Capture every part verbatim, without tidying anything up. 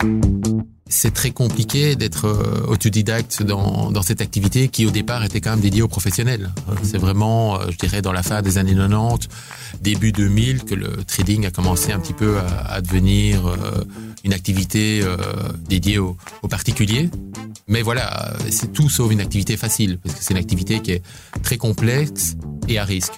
C'est très compliqué d'être euh, autodidacte dans, dans cette activité qui au départ était quand même dédiée aux professionnels. C'est vraiment, euh, je dirais, dans la fin des années quatre-vingt-dix, début deux mille, que le trading a commencé un petit peu à, à devenir euh, une activité euh, dédiée aux, aux particuliers. Mais voilà, c'est tout sauf une activité facile, parce que c'est une activité qui est très complexe et à risque.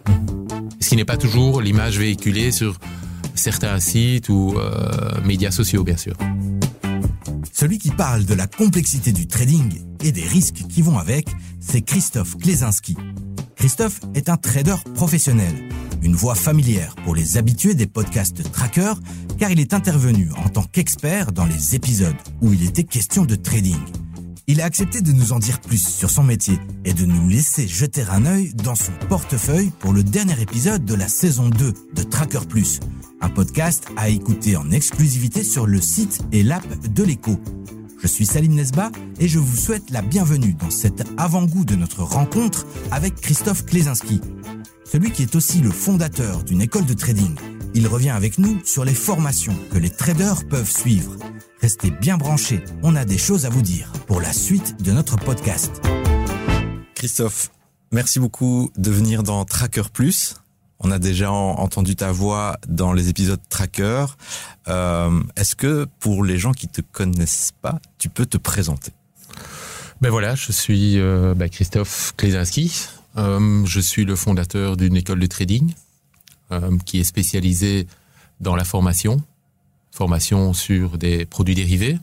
Ce qui n'est pas toujours l'image véhiculée sur certains sites ou euh, médias sociaux, bien sûr. Celui qui parle de la complexité du trading et des risques qui vont avec, c'est Christophe Klesinski. Christophe est un trader professionnel, une voix familière pour les habitués des podcasts Tracker, car il est intervenu en tant qu'expert dans les épisodes où il était question de trading. Il a accepté de nous en dire plus sur son métier et de nous laisser jeter un œil dans son portefeuille pour le dernier épisode de la saison deux de Tracker Plus, un podcast à écouter en exclusivité sur le site et l'app de l'Écho. Je suis Salim Nesba et je vous souhaite la bienvenue dans cet avant-goût de notre rencontre avec Christophe Klesinski. Celui qui est aussi le fondateur d'une école de trading. Il revient avec nous sur les formations que les traders peuvent suivre. Restez bien branchés, on a des choses à vous dire pour la suite de notre podcast. Christophe, merci beaucoup de venir dans Tracker Plus. On a déjà entendu ta voix dans les épisodes Tracker. Euh, est-ce que pour les gens qui te connaissent pas, tu peux te présenter ? Ben voilà, je suis euh, ben Christophe Klesinski. Euh, je suis le fondateur d'une école de trading euh, qui est spécialisée dans la formation, formation sur des produits dérivés.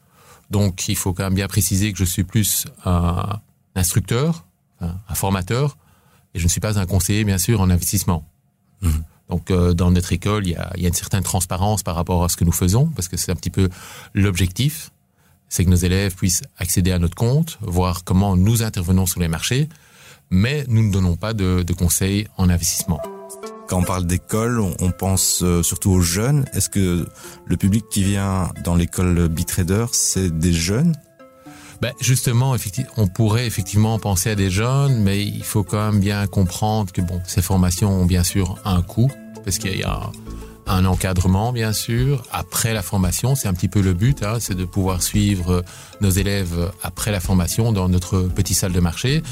Donc, il faut quand même bien préciser que je suis plus un instructeur, un, un formateur, et je ne suis pas un conseiller, bien sûr, en investissement. Mmh. Donc, euh, dans notre école, il y a, il y a une certaine transparence par rapport à ce que nous faisons, parce que c'est un petit peu l'objectif, c'est que nos élèves puissent accéder à notre compte, voir comment nous intervenons sur les marchés, mais nous ne donnons pas de, de conseils en investissement. Quand on parle d'école, on pense surtout aux jeunes. Est-ce que le public qui vient dans l'école BitTrader, c'est des jeunes ? Ben justement, on pourrait effectivement penser à des jeunes, mais il faut quand même bien comprendre que bon, ces formations ont bien sûr un coût, parce qu'il y a un encadrement, bien sûr. Après la formation, c'est un petit peu le but, hein, c'est de pouvoir suivre nos élèves après la formation dans notre petite salle de marché.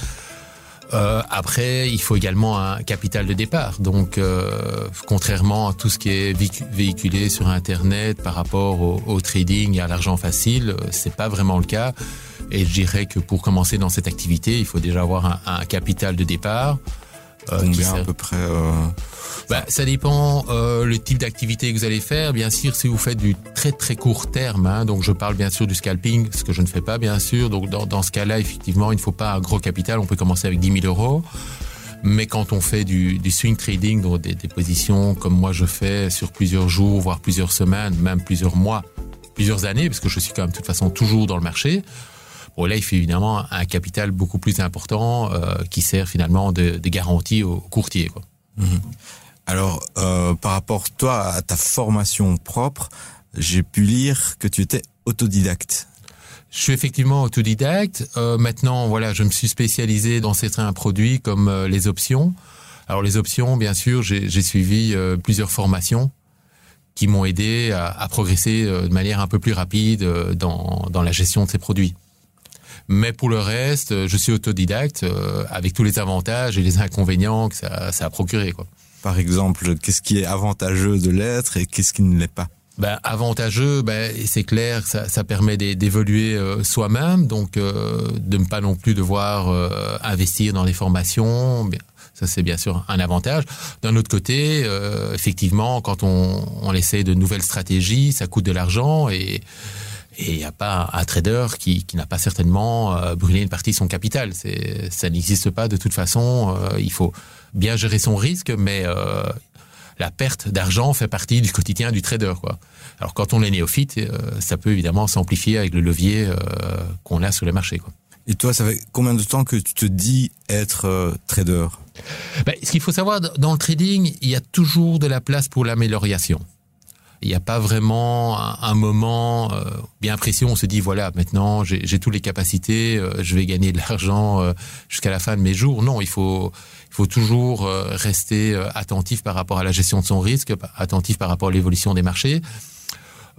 Euh, après, il faut également un capital de départ. Donc, euh, contrairement à tout ce qui est véhiculé sur Internet par rapport au, au trading et à l'argent facile, c'est pas vraiment le cas. Et je dirais que pour commencer dans cette activité, il faut déjà avoir un, un capital de départ. Euh, Combien à peu près euh... bah, ça dépend euh, le type d'activité que vous allez faire. Bien sûr, si vous faites du très très court terme, hein, donc je parle bien sûr du scalping, ce que je ne fais pas bien sûr. Donc dans, dans ce cas-là, effectivement, il ne faut pas un gros capital. On peut commencer avec dix mille euros. Mais quand on fait du, du swing trading, donc des, des positions comme moi je fais sur plusieurs jours, voire plusieurs semaines, même plusieurs mois, plusieurs années, parce que je suis quand même de toute façon toujours dans le marché. Bon, là, il faut évidemment un capital beaucoup plus important euh, qui sert finalement de, de garantie aux courtiers, quoi. Mmh. Alors, euh, par rapport toi à ta formation propre, j'ai pu lire que tu étais autodidacte. Je suis effectivement autodidacte. Euh, maintenant, voilà, je me suis spécialisé dans certains produits comme euh, les options. Alors, les options, bien sûr, j'ai, j'ai suivi euh, plusieurs formations qui m'ont aidé à, à progresser euh, de manière un peu plus rapide euh, dans, dans la gestion de ces produits. Mais pour le reste, je suis autodidacte euh, avec tous les avantages et les inconvénients que ça, ça a procuré, quoi. Par exemple, qu'est-ce qui est avantageux de l'être et qu'est-ce qui ne l'est pas ? Ben, avantageux, ben, c'est clair, ça, ça permet d'évoluer euh, soi-même, donc euh, de ne pas non plus devoir euh, investir dans des formations. Bien, ça, c'est bien sûr un avantage. D'un autre côté, euh, effectivement, quand on, on essaie de nouvelles stratégies, ça coûte de l'argent et Et il n'y a pas un trader qui, qui n'a pas certainement euh, brûlé une partie de son capital. C'est, ça n'existe pas de toute façon. Euh, il faut bien gérer son risque, mais euh, la perte d'argent fait partie du quotidien du trader, quoi. Alors quand on est néophyte, euh, ça peut évidemment s'amplifier avec le levier euh, qu'on a sur le marché, quoi. Et toi, ça fait combien de temps que tu te dis être euh, trader ? Ben, ce qu'il faut savoir, dans le trading, il y a toujours de la place pour l'amélioration. Il n'y a pas vraiment un, un moment euh, bien précis où on se dit, voilà, maintenant, j'ai, j'ai toutes les capacités, euh, je vais gagner de l'argent euh, jusqu'à la fin de mes jours. Non, il faut, il faut toujours euh, rester euh, attentif par rapport à la gestion de son risque, attentif par rapport à l'évolution des marchés.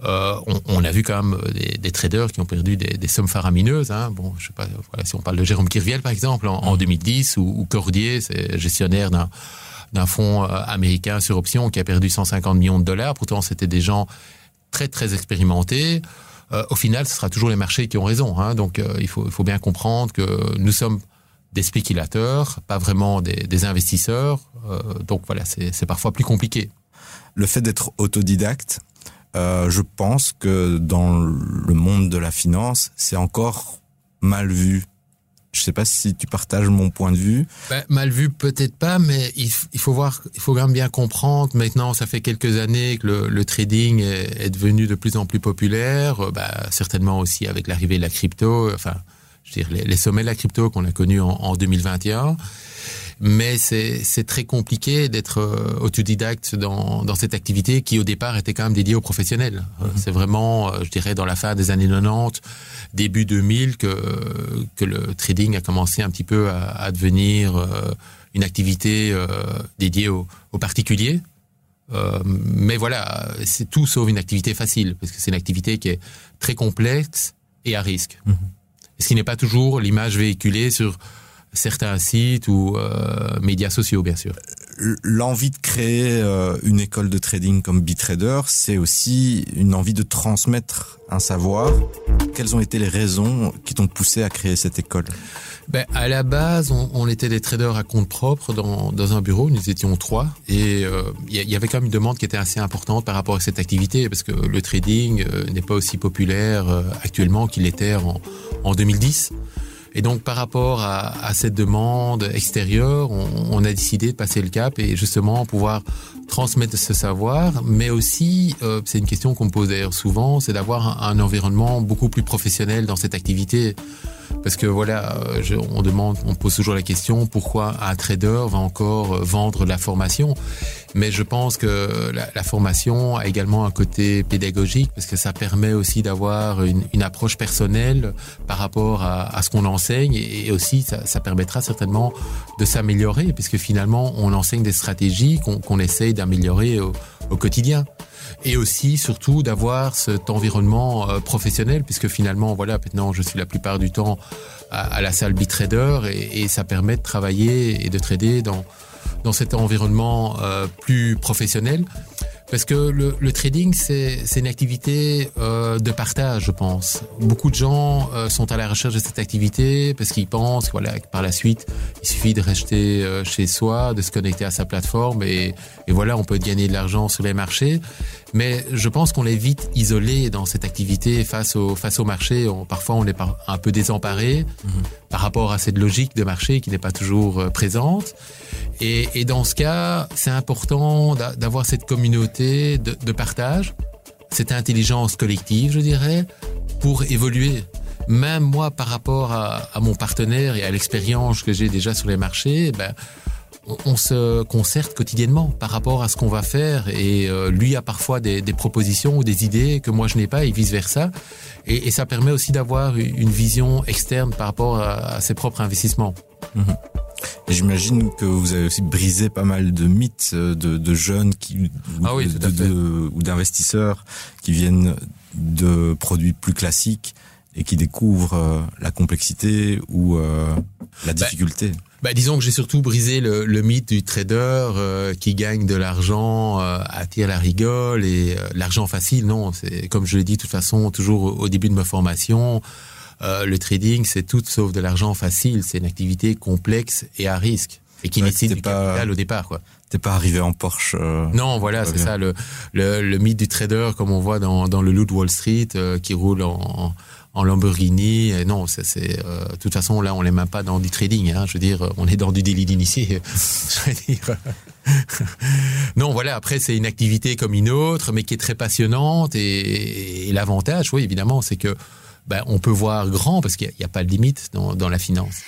Euh, on, on a vu quand même des, des traders qui ont perdu des, des sommes faramineuses. Hein. Bon, je sais pas, voilà, si on parle de Jérôme Kirviel par exemple en, en deux mille dix, ou, ou Cordier, c'est gestionnaire d'un, d'un fonds américain sur option qui a perdu cent cinquante millions de dollars. Pourtant, c'était des gens très très expérimentés. Euh, au final, ce sera toujours les marchés qui ont raison. Hein. Donc, euh, il faut, il faut bien comprendre que nous sommes des spéculateurs, pas vraiment des, des investisseurs. Euh, donc voilà, c'est, c'est parfois plus compliqué. Le fait d'être autodidacte, Euh, je pense que dans le monde de la finance, c'est encore mal vu. Je sais pas si tu partages mon point de vue. Ben, mal vu peut-être pas, mais il, il faut voir, il faut quand même bien comprendre. Maintenant, ça fait quelques années que le, le trading est, est devenu de plus en plus populaire. Ben, certainement aussi avec l'arrivée de la crypto. Enfin, je veux dire les, les sommets de la crypto qu'on a connus en, en deux mille vingt et un. Mais c'est, c'est très compliqué d'être autodidacte dans, dans cette activité qui, au départ, était quand même dédiée aux professionnels. Mmh. C'est vraiment, je dirais, dans la fin des années quatre-vingt-dix, début deux mille, que, que le trading a commencé un petit peu à, à devenir une activité dédiée aux, aux particuliers. Euh, mais voilà, c'est tout sauf une activité facile, parce que c'est une activité qui est très complexe et à risque. Mmh. Ce qui n'est pas toujours l'image véhiculée sur certains sites ou euh, médias sociaux, bien sûr. L'envie de créer euh, une école de trading comme BitTrader, c'est aussi une envie de transmettre un savoir. Quelles ont été les raisons qui t'ont poussé à créer cette école ? Ben, à la base, on, on était des traders à compte propre dans, dans un bureau. Nous étions trois. Et il euh, y, y avait quand même une demande qui était assez importante par rapport à cette activité, parce que le trading euh, n'est pas aussi populaire euh, actuellement qu'il l'était en, en deux mille dix. Et donc, par rapport à, à cette demande extérieure, on, on a décidé de passer le cap et justement pouvoir transmettre ce savoir. Mais aussi, euh, c'est une question qu'on me pose d'ailleurs souvent, c'est d'avoir un, un environnement beaucoup plus professionnel dans cette activité. Parce que voilà, je, on demande, on pose toujours la question pourquoi un trader va encore vendre la formation. Mais je pense que la, la formation a également un côté pédagogique parce que ça permet aussi d'avoir une, une approche personnelle par rapport à, à ce qu'on enseigne et, et aussi ça, ça permettra certainement de s'améliorer puisque finalement on enseigne des stratégies qu'on, qu'on essaye d'améliorer au, au quotidien. Et aussi, surtout, d'avoir cet environnement euh, professionnel, puisque finalement, voilà, maintenant, je suis la plupart du temps à, à la salle BitTrader et, et ça permet de travailler et de trader dans, dans cet environnement euh, plus professionnel. Parce que le, le trading, c'est, c'est une activité euh, de partage, je pense. Beaucoup de gens euh, sont à la recherche de cette activité parce qu'ils pensent voilà, que par la suite, il suffit de rester euh, chez soi, de se connecter à sa plateforme et, et voilà, on peut gagner de l'argent sur les marchés. Mais je pense qu'on est vite isolé dans cette activité face au, face au marché. On, parfois, on est par, un peu désemparé mmh. par rapport à cette logique de marché qui n'est pas toujours euh, présente. Et, et dans ce cas, c'est important d'a, d'avoir cette communauté de, de partage, cette intelligence collective, je dirais, pour évoluer. Même moi, par rapport à, à mon partenaire et à l'expérience que j'ai déjà sur les marchés, ben, on, on se concerte quotidiennement par rapport à ce qu'on va faire. Et euh, lui a parfois des, des propositions ou des idées que moi je n'ai pas et vice-versa. Et, et ça permet aussi d'avoir une vision externe par rapport à, à ses propres investissements. Mmh. Et j'imagine que vous avez aussi brisé pas mal de mythes de, de jeunes qui, ah oui, de, de, de, ou d'investisseurs qui viennent de produits plus classiques et qui découvrent la complexité ou euh, la difficulté. Bah, bah, disons que j'ai surtout brisé le, le mythe du trader euh, qui gagne de l'argent euh, à tirer la rigole et euh, l'argent facile. Non, c'est comme je l'ai dit de toute façon toujours au, au début de ma formation. Euh, le trading, c'est tout sauf de l'argent facile. C'est une activité complexe et à risque et qui ouais, nécessite du pas, capital au départ, quoi. T'es pas arrivé en Porsche. Euh, non, voilà, c'est bien. Ça le, le le mythe du trader, comme on voit dans dans le loup de Wall Street, euh, qui roule en en Lamborghini. Et non, ça c'est. Euh, de toute façon, là, on n'est même pas dans du trading. Hein, je veux dire, on est dans du délit d'initié. je veux dire. Non, voilà. Après, c'est une activité comme une autre, mais qui est très passionnante. Et, et l'avantage, oui, évidemment, c'est que ben, on peut voir grand parce qu'il n'y a, a pas de limite dans, dans la finance.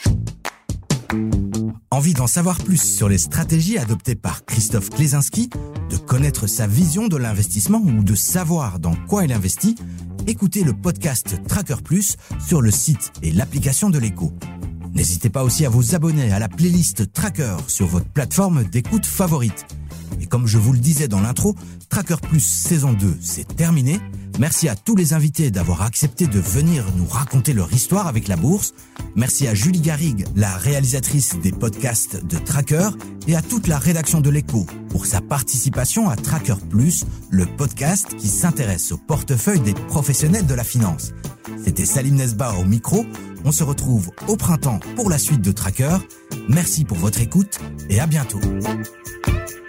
Envie d'en savoir plus sur les stratégies adoptées par Christophe Klesinski, de connaître sa vision de l'investissement ou de savoir dans quoi il investit? Écoutez le podcast Tracker Plus sur le site et l'application de l'Écho. N'hésitez pas aussi à vous abonner à la playlist Tracker sur votre plateforme d'écoute favorite. Et comme je vous le disais dans l'intro, Tracker Plus saison deux, c'est terminé. Merci à tous les invités d'avoir accepté de venir nous raconter leur histoire avec la bourse. Merci à Julie Garrigue, la réalisatrice des podcasts de Tracker, et à toute la rédaction de l'Écho pour sa participation à Tracker Plus, le podcast qui s'intéresse au portefeuille des professionnels de la finance. C'était Salim Nesba au micro. On se retrouve au printemps pour la suite de Tracker. Merci pour votre écoute et à bientôt.